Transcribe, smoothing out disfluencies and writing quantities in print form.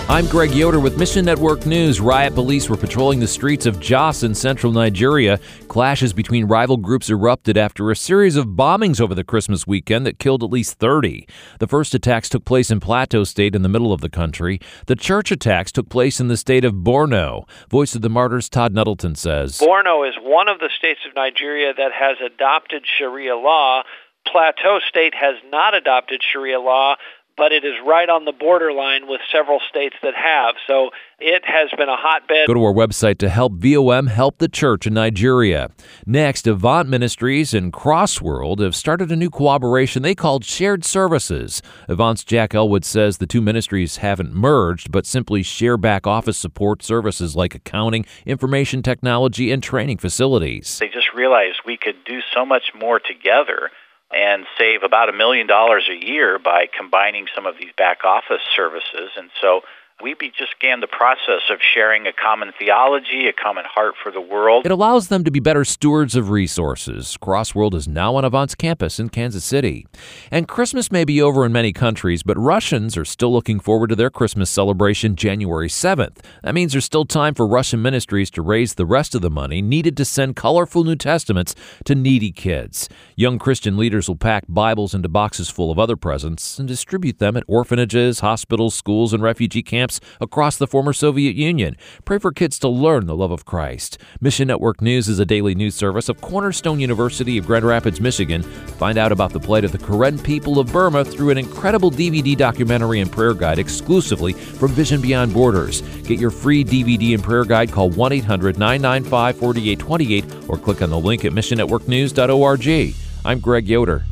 I'm Greg Yoder with Mission Network News. Riot police were patrolling the streets of Jos in central Nigeria. Clashes between rival groups erupted after a series of bombings over the Christmas weekend that killed at least 30. The first attacks took place in Plateau State in the middle of the country. The church attacks took place in the state of Borno. Voice of the Martyrs Todd Nuttleton says, Borno is one of the states of Nigeria that has adopted Sharia law. Plateau State has not adopted Sharia law, but it is right on the borderline with several states that have. So it has been a hotbed. Go to our website to help VOM help the church in Nigeria. Next, Avant Ministries and Crossworld have started a new collaboration they called Shared Services. Avant's Jack Elwood says the two ministries haven't merged, but simply share back office support services like accounting, information technology, and training facilities. They just realized we could do so much more together and save about $1 million a year by combining some of these back office services. And so we just began the process of sharing a common theology, a common heart for the world. It allows them to be better stewards of resources. Crossworld is now on Avant's campus in Kansas City. And Christmas may be over in many countries, but Russians are still looking forward to their Christmas celebration January 7th. That means there's still time for Russian ministries to raise the rest of the money needed to send colorful New Testaments to needy kids. Young Christian leaders will pack Bibles into boxes full of other presents and distribute them at orphanages, hospitals, schools, and refugee camps across the former Soviet Union. Pray for kids to learn the love of Christ. Mission Network News is a daily news service of Cornerstone University of Grand Rapids, Michigan. Find out about the plight of the Karen people of Burma through an incredible DVD documentary and prayer guide exclusively from Vision Beyond Borders. Get your free DVD and prayer guide. Call 1-800-995-4828 or click on the link at missionnetworknews.org. I'm Greg Yoder.